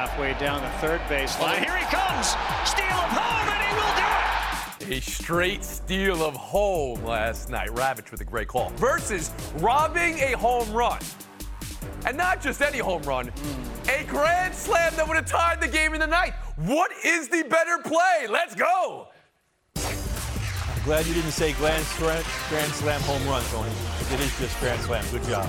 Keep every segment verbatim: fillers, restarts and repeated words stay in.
halfway down the third baseline. Here he comes. Steal of home, and he will do it. A straight steal of home last night. Ravitch with a great call. Versus robbing a home run. And not just any home run. Mm. A grand slam that would have tied the game in the ninth. What is the better play? Let's go. I'm glad you didn't say grand, grand slam home run, Tony. It is just grand slam. Good job.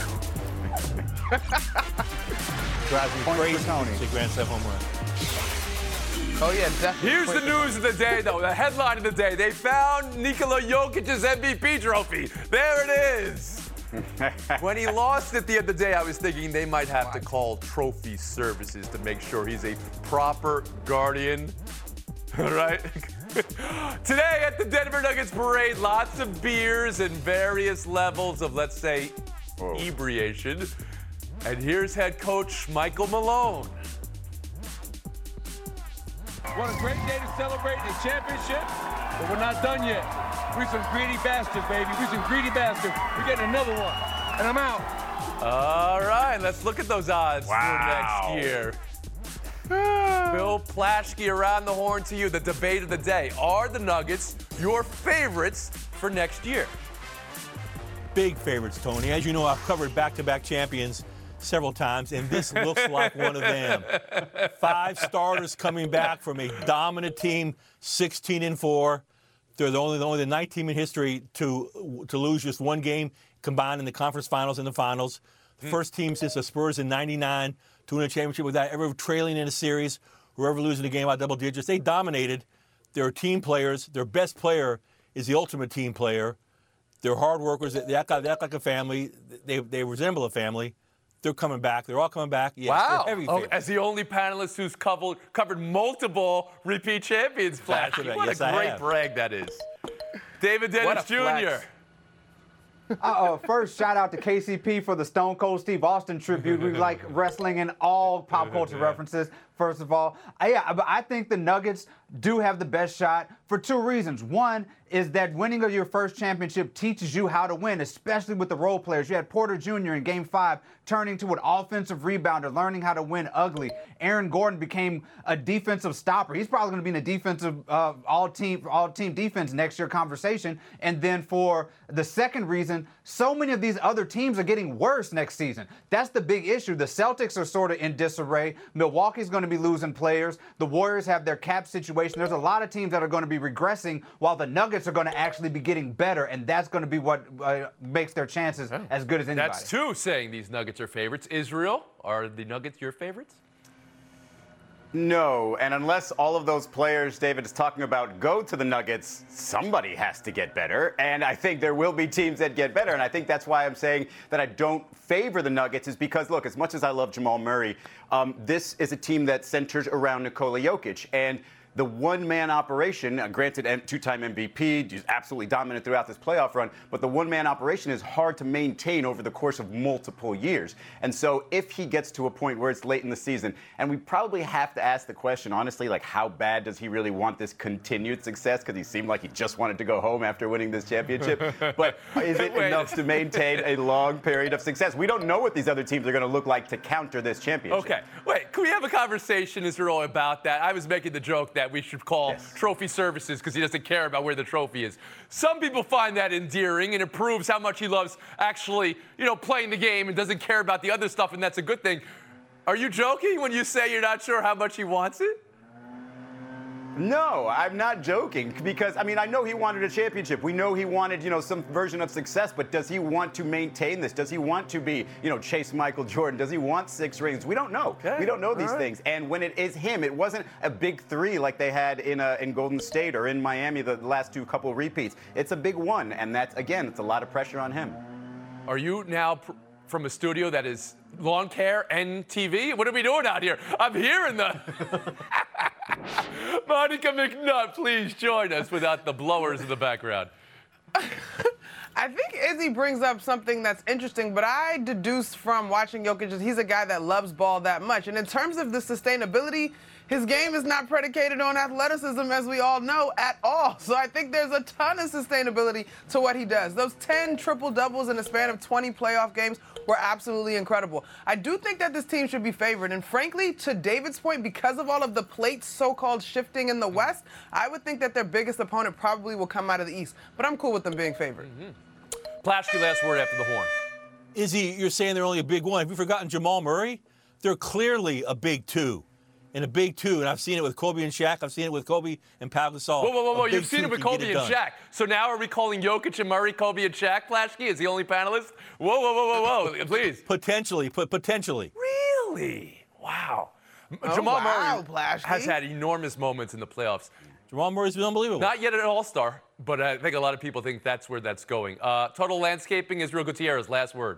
Drives me crazy. Tony. It's a grand slam home run. Oh, yeah, definitely. Here's the news of the day, though. The headline of the day. They found Nikola Jokic's M V P trophy. There it is. When he lost it the other day, I was thinking they might have to call trophy services to make sure he's a proper guardian. All right? Today at the Denver Nuggets parade, lots of beers and various levels of, let's say, Whoa. inebriation. And here's head coach Michael Malone. What a great day to celebrate the championship, but we're not done yet. We're some greedy bastards, baby. We're some greedy bastards. We're getting another one, and I'm out. All right, let's look at those odds wow. for next year. Bill Plaschke around the horn to you. The debate of the day. Are the Nuggets your favorites for next year? Big favorites, Tony. As you know, I've covered back-to-back champions several times, and this looks like one of them. Five starters coming back from a dominant team, sixteen and four. They're the only, the only the ninth team in history to to lose just one game combined in the conference finals and the finals. The mm. first team since the Spurs in ninety-nine to win a championship without ever trailing in a series or ever losing a game by double digits. They dominated. They're team players. Their best player is the ultimate team player. They're hard workers. They act, they act like a family. They, they resemble a family. They're coming back. They're all coming back. Yes, wow. Heavy oh, as the only panelist who's covered, covered multiple repeat champions, Flash. What yes, a great brag that is. David Dennis Junior Uh-oh, first, shout out to K C P for the Stone Cold Steve Austin tribute. We like wrestling and all pop culture references, first of all. Uh, yeah, but I think the Nuggets do have the best shot for two reasons. One is that winning your first championship teaches you how to win, especially with the role players. You had Porter Junior in Game five turning to an offensive rebounder, learning how to win ugly. Aaron Gordon became a defensive stopper. He's probably going to be in a defensive uh, all-team all-team defense next year conversation. And then for the second reason, so many of these other teams are getting worse next season. That's the big issue. The Celtics are sort of in disarray. Milwaukee's going to be losing players. The Warriors have their cap situation. There's a lot of teams that are going to be regressing while the Nuggets are going to actually be getting better, and that's going to be what uh, makes their chances oh. as good as anybody. That's two saying these Nuggets are favorites. Israel, are the Nuggets your favorites? No, and unless all of those players David is talking about go to the Nuggets, somebody has to get better, and I think there will be teams that get better, and I think that's why I'm saying that I don't favor the Nuggets is because, look, as much as I love Jamal Murray, um, this is a team that centers around Nikola Jokic, and the one-man operation, uh, granted two-time M V P, he's absolutely dominant throughout this playoff run, but the one-man operation is hard to maintain over the course of multiple years. And so if he gets to a point where it's late in the season, and we probably have to ask the question, honestly, like how bad does he really want this continued success? Because he seemed like he just wanted to go home after winning this championship. But is it enough to maintain a long period of success? We don't know what these other teams are going to look like to counter this championship. Okay, wait, can we have a conversation, Israel, about that? I was making the joke that we should call yes. trophy services because he doesn't care about where the trophy is. Some people find that endearing, and it proves how much he loves actually, you know, playing the game and doesn't care about the other stuff, and that's a good thing. Are you joking when you say you're not sure how much he wants it? No, I'm not joking because, I mean, I know he wanted a championship. We know he wanted, you know, some version of success, but does he want to maintain this? Does he want to be, you know, chase Michael Jordan? Does he want six rings? We don't know. Okay. We don't know these right. things. And when it is him, it wasn't a big three like they had in uh, in Golden State or in Miami the last two couple of repeats. It's a big one, and that's, again, it's a lot of pressure on him. Are you now pr- from a studio that is lawn care and T V? What are we doing out here? I'm hearing the... Monica McNutt, please join us without the blowers in the background. I think Izzy brings up something that's interesting, but I deduce from watching Jokic he's a guy that loves ball that much. And in terms of the sustainability, his game is not predicated on athleticism, as we all know, at all. So I think there's a ton of sustainability to what he does. Those ten triple-doubles in a span of twenty playoff games were absolutely incredible. I do think that this team should be favored. And frankly, to David's point, because of all of the plates so-called shifting in the West, I would think that their biggest opponent probably will come out of the East. But I'm cool with them being favored. Mm-hmm. Plaschke, last word after the horn. Izzy, you're saying they're only a big one. Have you forgotten Jamal Murray? They're clearly a big two. And a big two, and I've seen it with Kobe and Shaq. I've seen it with Kobe and Pau Gasol. Whoa, whoa, whoa, whoa. You've seen two it with can Kobe get and it done. Shaq. So now are we calling Jokic and Murray Kobe and Shaq, Plaschke? Is the only panelist? Whoa, whoa, whoa, whoa, whoa. Please. Potentially, but potentially. Really? Wow. Oh, Jamal wow, Murray Plaschke. has had enormous moments in the playoffs. Jamal Murray's been unbelievable. Not yet an all-star, but I think a lot of people think that's where that's going. Uh, total landscaping, Israel Gutierrez, last word.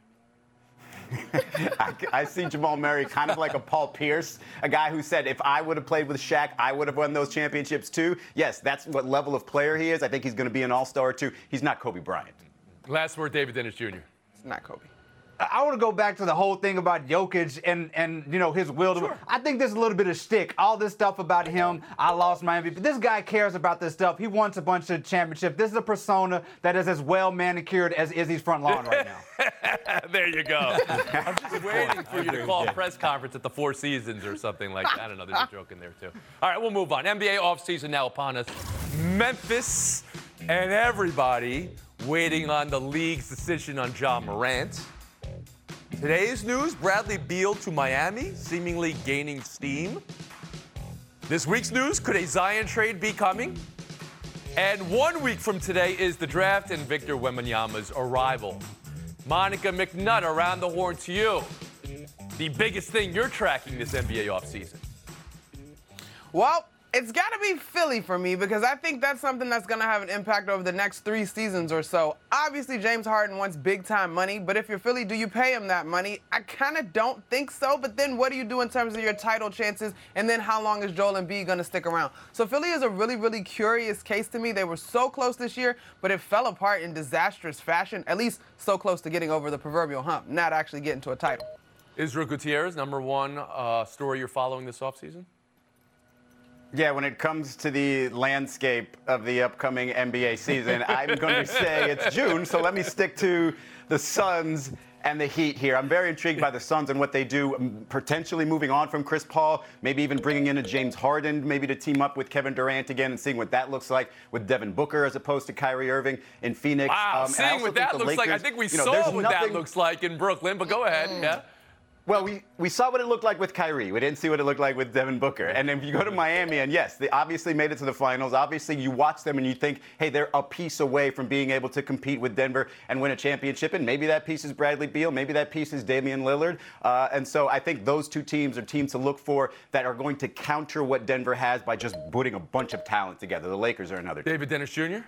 I, I see Jamal Murray kind of like a Paul Pierce, a guy who said, if I would have played with Shaq, I would have won those championships too. Yes, that's what level of player he is. I think he's going to be an all-star too. He's not Kobe Bryant. Last word, David Dennis Junior It's not Kobe. I want to go back to the whole thing about Jokic and, and you know, his will to. Sure. I think there's a little bit of shtick. All this stuff about him, I lost my M V P. This guy cares about this stuff. He wants a bunch of championships. This is a persona that is as well manicured as Izzy's front lawn right now. There you go. I'm just waiting for you to call a press conference at the Four Seasons or something like that. I don't know. There's a joke in there, too. All right, we'll move on. N B A offseason now upon us. Memphis and everybody waiting on the league's decision on Ja Morant. Today's news, Bradley Beal to Miami, seemingly gaining steam. This week's news, could a Zion trade be coming? And one week from today is the draft and Victor Wembanyama's arrival. Monica McNutt, around the horn to you. The biggest thing you're tracking this N B A offseason. Well, it's got to be Philly for me because I think that's something that's going to have an impact over the next three seasons or so. Obviously, James Harden wants big-time money, but if you're Philly, do you pay him that money? I kind of don't think so, but then what do you do in terms of your title chances, and then how long is Joel Embiid going to stick around? So Philly is a really, really curious case to me. They were so close this year, but it fell apart in disastrous fashion, at least so close to getting over the proverbial hump, not actually getting to a title. Israel Gutierrez, number one uh, story you're following this offseason? Yeah, when it comes to the landscape of the upcoming N B A season, I'm going to say it's June, so let me stick to the Suns and the Heat here. I'm very intrigued by the Suns and what they do, potentially moving on from Chris Paul, maybe even bringing in a James Harden, maybe to team up with Kevin Durant again and seeing what that looks like with Devin Booker as opposed to Kyrie Irving in Phoenix. Wow, um, seeing what that looks Lakers, like. I think we you know, saw what nothing, that looks like in Brooklyn, but go ahead. Yeah. Well, we, we saw what it looked like with Kyrie. We didn't see what it looked like with Devin Booker. And if you go to Miami, and yes, they obviously made it to the finals. Obviously, you watch them and you think, hey, they're a piece away from being able to compete with Denver and win a championship. And maybe that piece is Bradley Beal. Maybe that piece is Damian Lillard. Uh, and so I think those two teams are teams to look for that are going to counter what Denver has by just putting a bunch of talent together. The Lakers are another team. David Dennis Junior?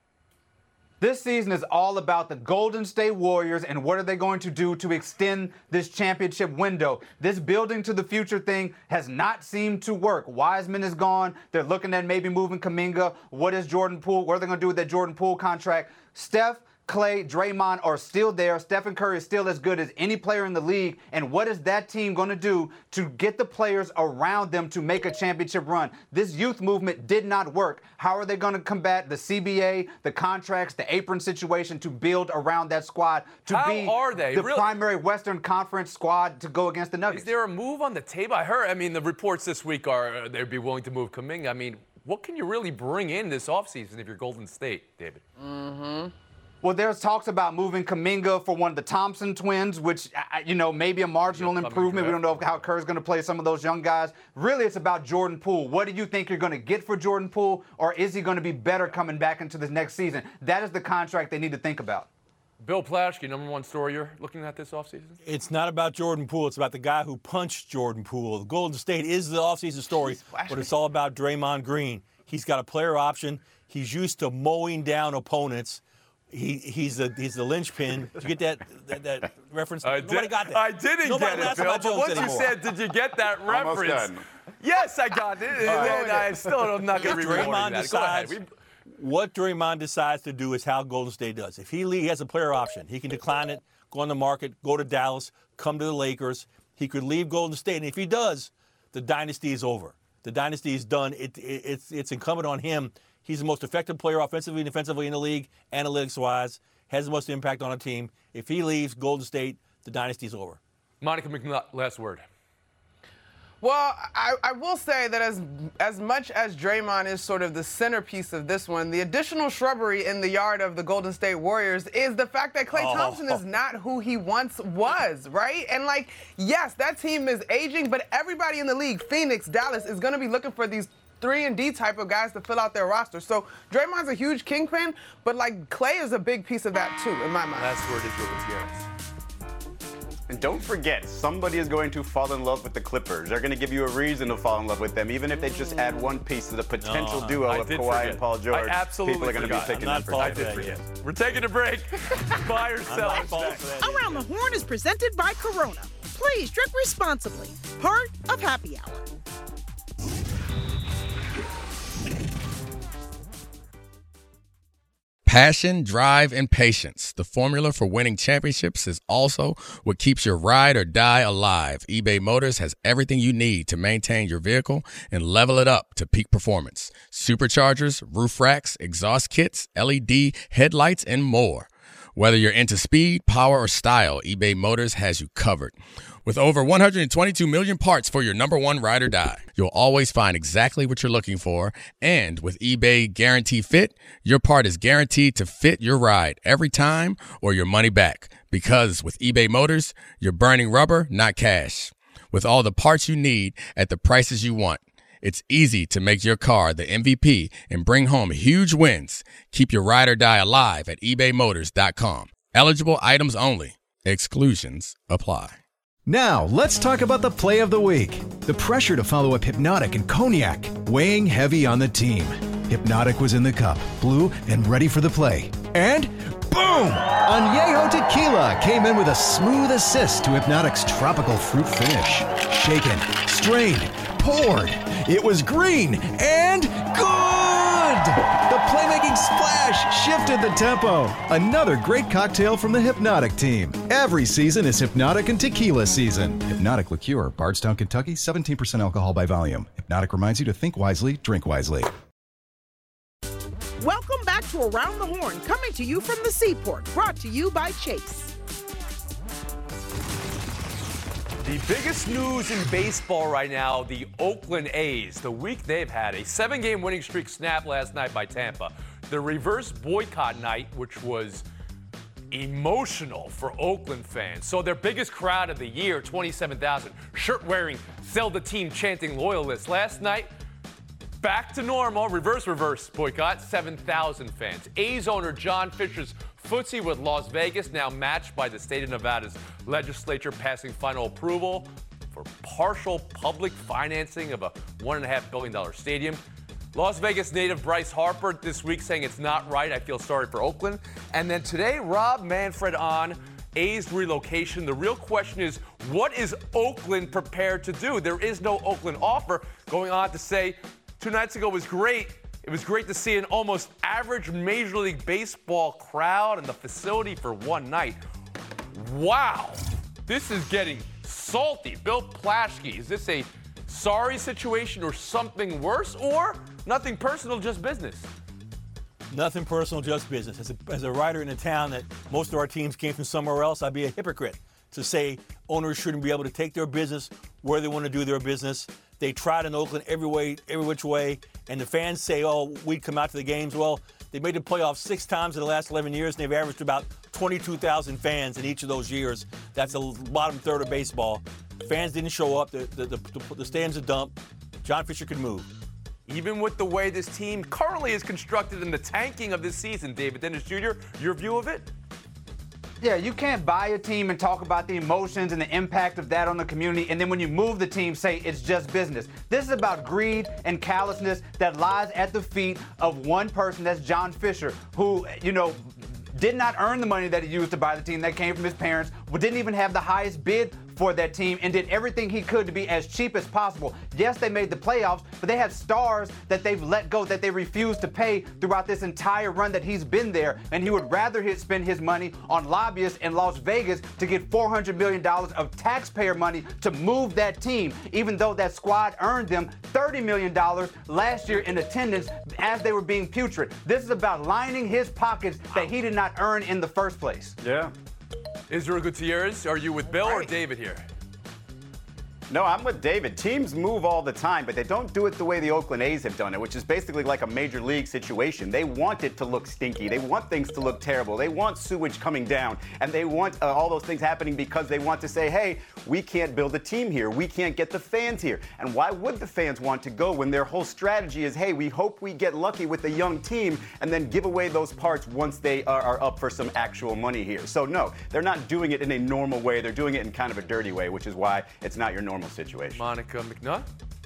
This season is all about the Golden State Warriors and what are they going to do to extend this championship window. This building to the future thing has not seemed to work. Wiseman is gone. They're looking at maybe moving Kuminga. What is Jordan Poole? What are they going to do with that Jordan Poole contract? Steph, Clay, Draymond are still there. Stephen Curry is still as good as any player in the league. And what is that team going to do to get the players around them to make a championship run? This youth movement did not work. How are they going to combat the C B A, the contracts, the apron situation to build around that squad to How be are they? the Really? primary Western Conference squad to go against the Nuggets? Is there a move on the table? I heard, I mean, the reports this week are uh, they'd be willing to move Kuminga. I mean, what can you really bring in this offseason if you're Golden State, David? Mm-hmm. Well, there's talks about moving Kuminga for one of the Thompson twins, which, you know, maybe a marginal improvement. We don't know how Kerr's going to play some of those young guys. Really, it's about Jordan Poole. What do you think you're going to get for Jordan Poole, or is he going to be better coming back into the next season? That is the contract they need to think about. Bill Plaschke, number one story you're looking at this offseason? It's not about Jordan Poole. It's about the guy who punched Jordan Poole. The Golden State is the offseason story, but it's all about Draymond Green. He's got a player option. He's used to mowing down opponents. He, he's the he's the linchpin. Did you get that that, that reference? I Nobody did, got that. I didn't Nobody get it, laughs Bill. about But Jones once anymore. you said, "Did you get that Almost reference?" done. Yes, I got it. And I still I'm not going to If be rewarding Draymond that. decides, Go ahead. What Draymond decides to do is how Golden State does. If he, leave, he has a player option, he can decline it, go on the market, go to Dallas, come to the Lakers. He could leave Golden State, and if he does, the dynasty is over. The dynasty is done. It, it, it's, it's incumbent on him. He's the most effective player offensively and defensively in the league, analytics-wise, has the most impact on a team. If he leaves Golden State, the dynasty's over. Monica McNutt, last word. Well, I, I will say that as as much as Draymond is sort of the centerpiece of this one, the additional shrubbery in the yard of the Golden State Warriors is the fact that Klay Oh. Thompson is not who he once was, right? And, like, yes, that team is aging, but everybody in the league, Phoenix, Dallas, is going to be looking for these three and D type of guys to fill out their roster. So Draymond's a huge kingpin, but, like, Klay is a big piece of that, too, in my mind. Last word is yours, Garrett. And don't forget, somebody is going to fall in love with the Clippers. They're going to give you a reason to fall in love with them, even if they just add one piece to the potential No, duo I of did Kawhi forget. and Paul George. I absolutely People are going to be forgot. picking I'm them for not I faulting did that forget. yet. We're taking a break. Buy or sell. I'm not falling for that. Around the Horn is presented by Corona. Please drink responsibly. Part of Happy Hour. Passion, drive, and patience. The formula for winning championships is also what keeps your ride or die alive. eBay Motors has everything you need to maintain your vehicle and level it up to peak performance. Superchargers, roof racks, exhaust kits, L E D headlights, and more. Whether you're into speed, power, or style, eBay Motors has you covered. With over one hundred twenty-two million parts for your number one ride or die, you'll always find exactly what you're looking for. And with eBay Guarantee Fit, your part is guaranteed to fit your ride every time or your money back. Because with eBay Motors, you're burning rubber, not cash. With all the parts you need at the prices you want, it's easy to make your car the M V P and bring home huge wins. Keep your ride or die alive at ebay motors dot com. Eligible items only. Exclusions apply. Now, let's talk about the play of the week. The pressure to follow up Hypnotic and Cognac, weighing heavy on the team. Hypnotic was in the cup, blue, and ready for the play. And boom! Añejo Tequila came in with a smooth assist to Hypnotic's tropical fruit finish. Shaken, strained, poured. It was green and good! The playmaking splash shifted the tempo. Another great cocktail from the Hypnotic team. Every season is Hypnotic and Tequila season. Hypnotic Liqueur, Bardstown, Kentucky, seventeen percent alcohol by volume. Hypnotic reminds you to think wisely, drink wisely. Welcome back to Around the Horn, coming to you from the Seaport, brought to you by Chase. The biggest news in baseball right now, the Oakland A's. The week they've had, a seven-game winning streak snapped last night by Tampa. The reverse boycott night, which was emotional for Oakland fans. So their biggest crowd of the year, twenty-seven thousand, shirt-wearing, sell the team chanting loyalists. Last night, back to normal, reverse reverse boycott, seven thousand fans. A's owner John Fisher's footsie with Las Vegas now matched by the state of Nevada's legislature passing final approval for partial public financing of a one point five billion dollars stadium. Las Vegas native Bryce Harper this week saying it's not right. I feel sorry for Oakland. And then today, Rob Manfred on A's relocation. The real question is, what is Oakland prepared to do? There is no Oakland offer. Going on to say, two nights ago was great. It was great to see an almost average Major League Baseball crowd in the facility for one night. Wow, this is getting salty. Bill Plaschke, is this a sorry situation or something worse, or nothing personal, just business? Nothing personal, just business. As a, as a writer in a town that most of our teams came from somewhere else, I'd be a hypocrite to say owners shouldn't be able to take their business where they want to do their business. They tried in Oakland every way, every which way, and the fans say, oh, we'd come out to the games. Well, they made the playoffs six times in the last eleven years, and they've averaged about twenty-two thousand fans in each of those years. That's the bottom third of baseball. Fans didn't show up. The, the, the, the stands are dumped. John Fisher could move. Even with the way this team currently is constructed in the tanking of this season, David Dennis Junior, your view of it? Yeah, you can't buy a team and talk about the emotions and the impact of that on the community, and then when you move the team, say it's just business. This is about greed and callousness that lies at the feet of one person, that's John Fisher, who, you know, did not earn the money that he used to buy the team that came from his parents, but didn't even have the highest bid for that team and did everything he could to be as cheap as possible. Yes, they made the playoffs, but they had stars that they've let go, that they refused to pay throughout this entire run that he's been there. And he would rather hit, spend his money on lobbyists in Las Vegas to get four hundred million dollars of taxpayer money to move that team, even though that squad earned them thirty million dollars last year in attendance as they were being putrid. This is about lining his pockets that he did not earn in the first place. Yeah. Israel Gutierrez, are you with Bill Right. or David here? No, I'm with David. Teams move all the time, but they don't do it the way the Oakland A's have done it, which is basically like a major league situation. They want it to look stinky. They want things to look terrible. They want sewage coming down, and they want uh, all those things happening because they want to say, hey, we can't build a team here. We can't get the fans here. And why would the fans want to go when their whole strategy is, hey, we hope we get lucky with a young team and then give away those parts once they are, are up for some actual money here? So, no, they're not doing it in a normal way. They're doing it in kind of a dirty way, which is why it's not your normal situation. Monica McNutt?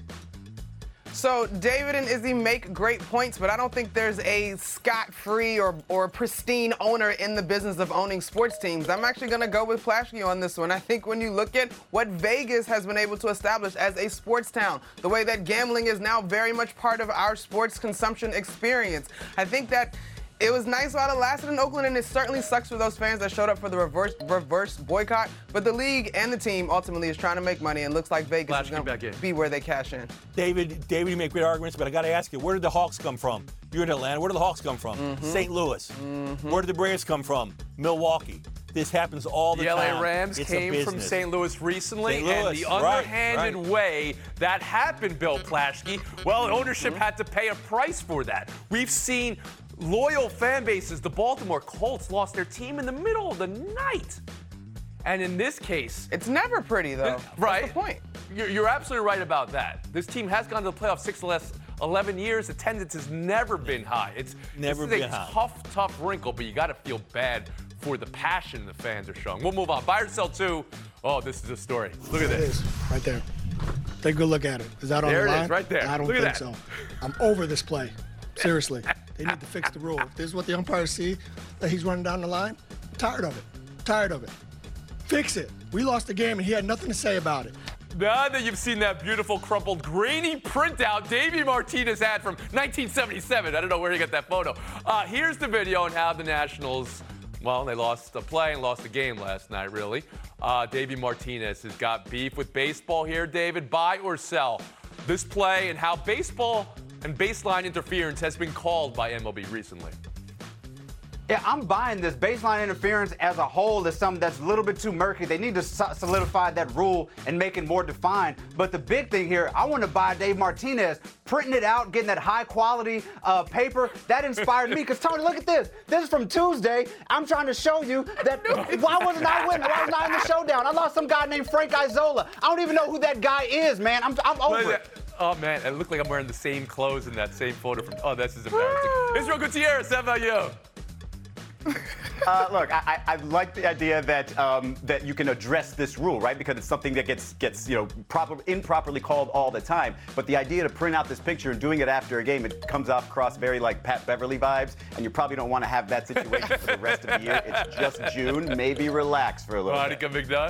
So David and Izzy make great points, but I don't think there's a scot-free or, or pristine owner in the business of owning sports teams. I'm actually going to go with Plaschke on this one. I think when you look at what Vegas has been able to establish as a sports town, the way that gambling is now very much part of our sports consumption experience, I think that it was nice while it lasted in Oakland, and it certainly sucks for those fans that showed up for the reverse reverse boycott. But the league and the team ultimately is trying to make money, and looks like Vegas Plaschke is going back to in. be where they cash in. David, David, you make great arguments, but I got to ask you, where did the Hawks come from? You're in Atlanta. Where did the Hawks come from? Mm-hmm. Saint Louis. Mm-hmm. Where did the Braves come from? Milwaukee. This happens all the, The L time. A Rams It's came a from business. Saint Louis recently, Saint Louis, and the right, underhanded right. way that happened, Bill Plaschke, well, ownership had to pay a price for that. We've seen loyal fan bases. The Baltimore Colts lost their team in the middle of the night. And in this case, It's never pretty, though. right? That's the point. You're, you're absolutely right about that. This team has gone to the playoffs six of the last eleven years. Attendance has never been high. It's Never this is been a high. tough, tough wrinkle, but you got to feel bad for the passion the fans are showing. We'll move on. Buy or sell two. Oh, this is a story. Look at It this. is, right there. Take a good look at it. Is that on There the it is, line? right there. I don't Look at think that. so. I'm over this play. Seriously. They need to fix the rule. If this is what the umpires see, that he's running down the line, I'm tired of it. Tired of it. Fix it. We lost the game, and he had nothing to say about it. Now that you've seen that beautiful crumpled grainy printout Davey Martinez had from nineteen seventy-seven, I don't know where he got that photo. Uh, here's the video on how the Nationals, well, they lost the play and lost the game last night, really. Uh, Davey Martinez has got beef with baseball here. David, buy or sell this play and how baseball and baseline interference has been called by M L B recently? Yeah, I'm buying this. Baseline interference as a whole is something that's a little bit too murky. They need to so- solidify that rule and make it more defined. But the big thing here, I want to buy Dave Martinez, printing it out, getting that high quality uh, paper. That inspired me. Because, Tony, look at this. This is from Tuesday. I'm trying to show you that why wasn't I winning? Why wasn't I in the showdown? I lost some guy named Frank Isola. I don't even know who that guy is, man. I'm, I'm over it. Oh, man, it looked like I'm wearing the same clothes in that same photo from, oh, this is embarrassing. Israel Gutierrez, how about you? Uh, look, I, I, I like the idea that um, that you can address this rule, right? Because it's something that gets gets you know proper improperly called all the time. But the idea to print out this picture and doing it after a game, it comes off across very like Pat Beverly vibes, and you probably don't want to have that situation for the rest of the year. It's just June. Maybe relax for a little Monica bit. McNutt.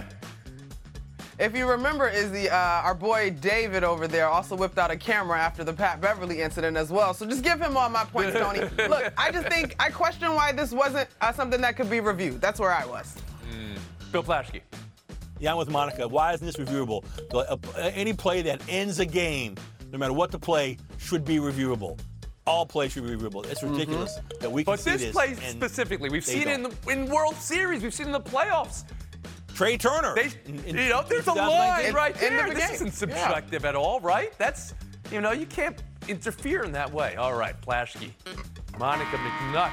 If you remember, Izzy, uh, our boy David over there also whipped out a camera after the Pat Beverly incident as well. So just give him all my points, Tony. Look, I just think, I question why this wasn't uh, something that could be reviewed. That's where I was. Mm. Bill Plaschke. Yeah, I'm with Monica. Why isn't this reviewable? Uh, Any play that ends a game, no matter what the play, should be reviewable. All plays should be reviewable. It's ridiculous mm-hmm. that we can but see this this. play specifically, we've seen it in the in World Series, we've seen it in the playoffs. Trey Turner. They, in, in, you know, there's a line right there. This isn't subjective yeah. at all, right? That's, you know, you can't interfere in that way. All right, Plaschke, Monica McNutt,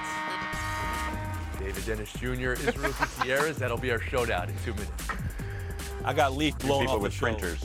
David Dennis Junior, Israel Gutierrez. That'll be our showdown in two minutes. I got Leaf blown People off with the printers.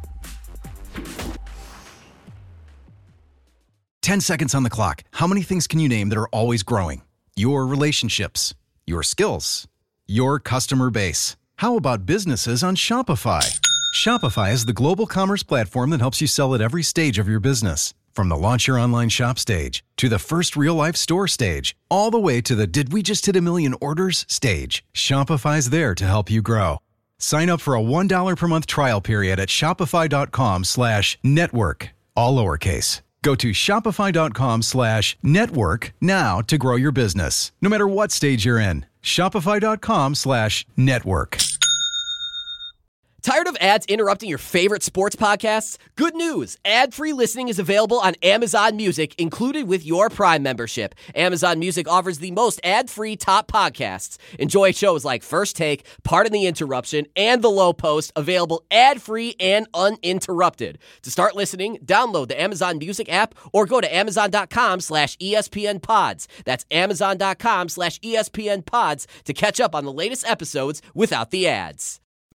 ten seconds on the clock. How many things can you name that are always growing? Your relationships, your skills, your customer base. How about businesses on Shopify? Shopify is the global commerce platform that helps you sell at every stage of your business. From the launch your online shop stage, to the first real-life store stage, all the way to the did we just hit a million orders stage. Shopify's there to help you grow. Sign up for a one dollar per month trial period at shopify.com slash network, all lowercase. Go to shopify.com slash network now to grow your business, no matter what stage you're in. Shopify.com slash network. Tired of ads interrupting your favorite sports podcasts? Good news. Ad-free listening is available on Amazon Music, included with your Prime membership. Amazon Music offers the most ad-free top podcasts. Enjoy shows like First Take, Pardon the Interruption, and The Low Post, available ad-free and uninterrupted. To start listening, download the Amazon Music app or go to amazon.com slash ESPN pods. That's amazon.com slash ESPN pods to catch up on the latest episodes without the ads.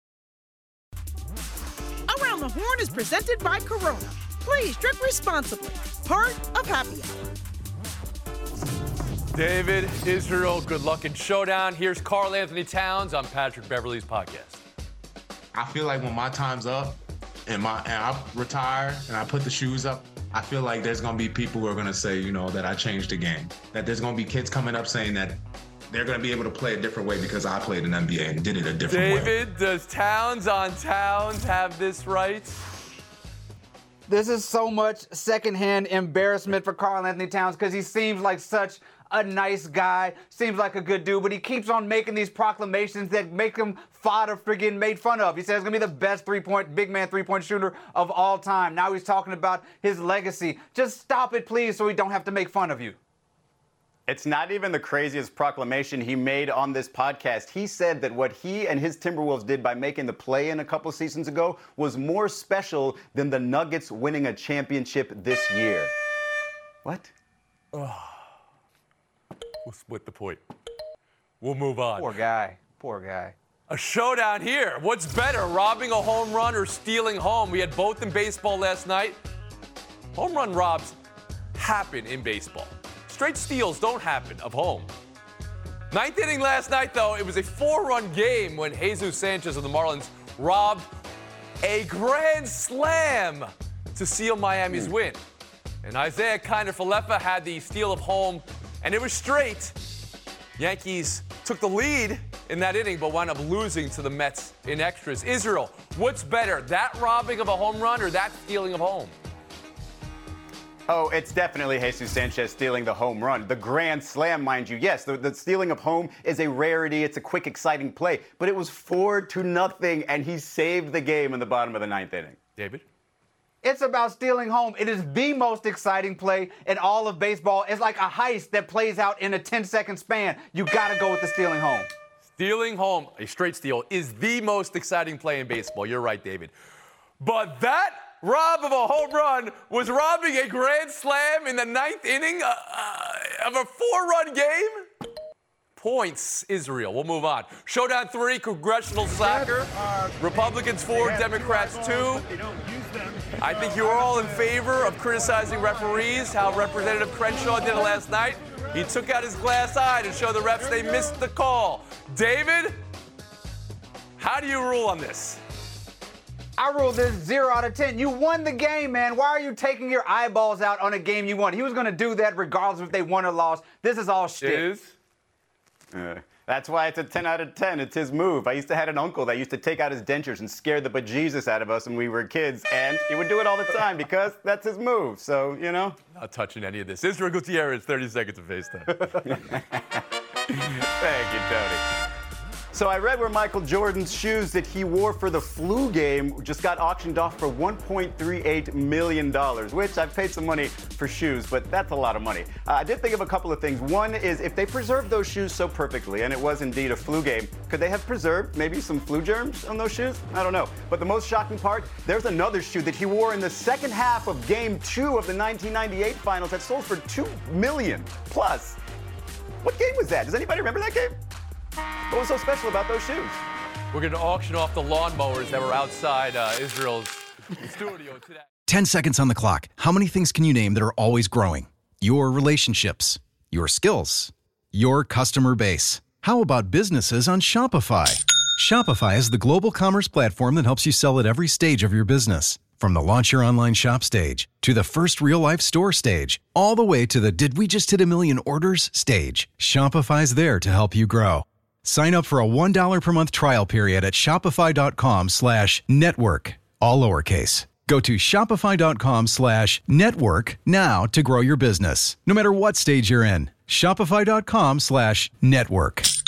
Around the Horn is presented by Corona. Please drink responsibly. Part of Happy Hour. David, Israel, good luck in Showdown. Here's Karl Anthony Towns on Patrick Beverley's podcast. I feel like when my time's up and my and I retire and I put the shoes up, I feel like there's going to be people who are going to say, you know, that I changed the game. That there's going to be kids coming up saying that they're going to be able to play a different way because I played in N B A and did it a different David, way. David, does Towns on Towns have this right? This is so much secondhand embarrassment for Karl Anthony Towns because he seems like such a nice guy, seems like a good dude, but he keeps on making these proclamations that make him fodder for getting made fun of. He says he's going to be the best three-point, big man three-point shooter of all time. Now he's talking about his legacy. Just stop it, please, so we don't have to make fun of you. It's not even the craziest proclamation he made on this podcast. He said that what he and his Timberwolves did by making the play-in a couple seasons ago was more special than the Nuggets winning a championship this year. What? Oh. We'll split the point. We'll move on. Poor guy. Poor guy. A showdown here. What's better, robbing a home run or stealing home? We had both in baseball last night. Home run robs happen in baseball. Straight steals don't happen of home. Ninth inning last night, though, it was a four-run game when Jesus Sanchez of the Marlins robbed a grand slam to seal Miami's win. And Isaiah Kiner-Falefa had the steal of home, and it was straight. Yankees took the lead in that inning, but wound up losing to the Mets in extras. Israel, what's better, that robbing of a home run or that stealing of home? Oh, it's definitely Jesus Sanchez stealing the home run. The grand slam, mind you. Yes, the, the stealing of home is a rarity. It's a quick, exciting play. But it was four to nothing, and he saved the game in the bottom of the ninth inning. David? It's about stealing home. It is the most exciting play in all of baseball. It's like a heist that plays out in a ten-second span. You got to go with the stealing home. Stealing home, a straight steal, is the most exciting play in baseball. You're right, David. But that rob of a home run was robbing a grand slam in the ninth inning uh, uh, of a four-run game? Points, Israel. We'll move on. Showdown three, congressional soccer. Republicans four, Democrats two. I think you're all in favor of criticizing referees, how Representative Crenshaw did it last night. He took out his glass eye to show the refs they missed the call. David, how do you rule on this? I ruled this zero out of ten. You won the game, man. Why are you taking your eyeballs out on a game you won? He was going to do that regardless if they won or lost. This is all shtick. It is? Uh, that's why it's a ten out of ten. It's his move. I used to have an uncle that used to take out his dentures and scare the bejesus out of us when we were kids, and he would do it all the time because that's his move. So, you know. Not touching any of this. Israel Gutierrez, thirty seconds of FaceTime. Thank you, Tony. So I read where Michael Jordan's shoes that he wore for the flu game just got auctioned off for one point three eight million dollars, which I've paid some money for shoes, but that's a lot of money. Uh, I did think of a couple of things. One is if they preserved those shoes so perfectly, and it was indeed a flu game, could they have preserved maybe some flu germs on those shoes? I don't know. But the most shocking part, there's another shoe that he wore in the second half of game two of the nineteen ninety-eight finals that sold for two million dollars plus. What game was that? Does anybody remember that game? What was so special about those shoes? We're going to auction off the lawnmowers that were outside uh, Israel's studio today. ten seconds on the clock. How many things can you name that are always growing? Your relationships, your skills, your customer base. How about businesses on Shopify? Shopify is the global commerce platform that helps you sell at every stage of your business. From the launch your online shop stage, to the first real-life store stage, all the way to the did we just hit a million orders stage. Shopify's there to help you grow. Sign up for a one dollar per month trial period at shopify.com slash network, all lowercase. Go to shopify.com slash network now to grow your business, no matter what stage you're in. Shopify.com slash network.